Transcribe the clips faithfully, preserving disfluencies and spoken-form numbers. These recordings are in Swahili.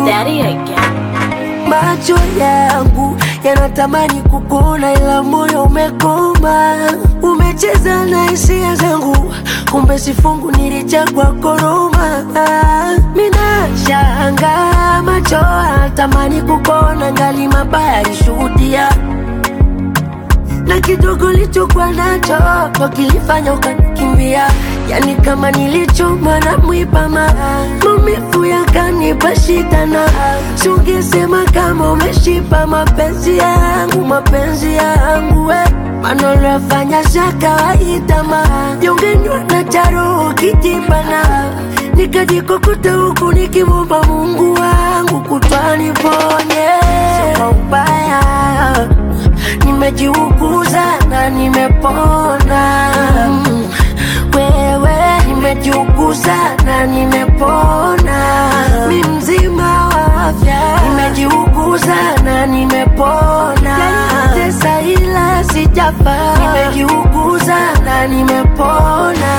Daddy again. Macho yangu yanatamani kukuona, ila moyo umekoma. Umecheza na hisia zangu, kumbe sifungu nilichagua koroma. Mina shanga macho yanatamani kukuona, ngali mabaya alishuhudia, na kidogo lichokuwa nacho ndo kilifanya ukanikimbia. Yani kama nilichoma na mwipama, maumivu yakanipa shida, na sungesema kama umeshipa mapenzi yangu, mapenzi yangu we. Maneno yafanya za kawaida ma yongenywa na charo kijibana, nikajikukuta huku nikimwomba Mungu wangu kutwa niponye. Sio ubaya, nimejiuguza na nimepona. Wewe nimejiuguza na nimepona. Mi mzima wa afya, nimejiuguza na nimepona. Tesa ila sijafa, nimejiuguza na nimepona.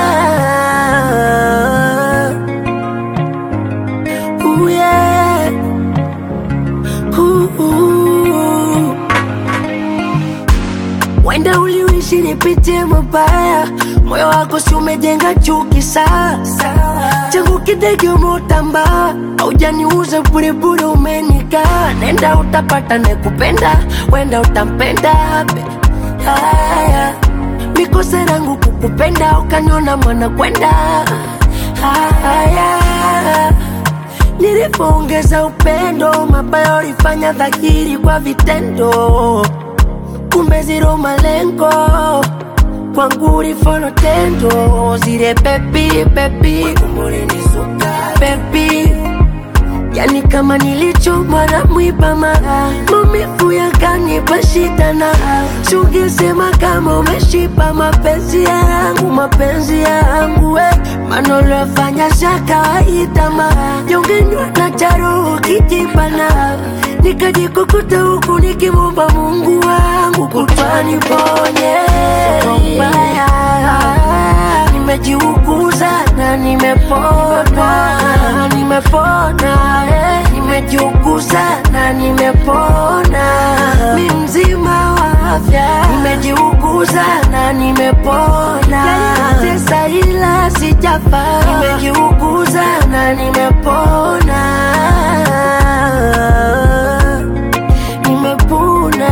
Ooh yeah. Ooh, ooh. Wenda uliwishi nipitie mabaya, moyo wako si umejenga chuki sasa. Changu kidege umotamba, haujaniuza bure bure umenika. Nenda utapata nekupenda, wenda utampenda be. Haya, mikose rangu kukupenda, ukaniona mwana kwenda. Haya, nilipoongeza upendo, mabaya ulifanya dhahiri kwa vitendo. Kumbe zero malengo, kwangu ulifolo tendo. Zile baby, baby, baby, yani kama nilichoma na mwipama, maumivu yakanipa shida, na sungesema kama umeshipa mapenzi yangu, mapenzi yangu we. Maneno yafanya za kawaida ma yongenywa na charo kijibana, nikajikukuta huku nikimwomba Mungu wangu kutwa niponye. Mbaya, nimejiuguza na nimepona, nimepona eh. Nimejiuguza na nimepona. Mi mzima wa afya, nimejiuguza na nimepona. Tesa ila sijafa, nimejiuguza na nimepona. Nimepona.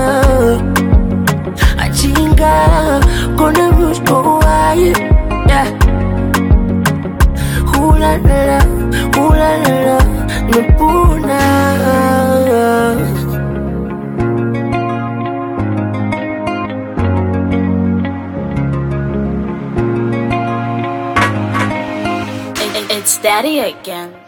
Achinga kona mshko wae, yeah. Hula la la, hula la la, nimepona. It, it, it's Daddy again.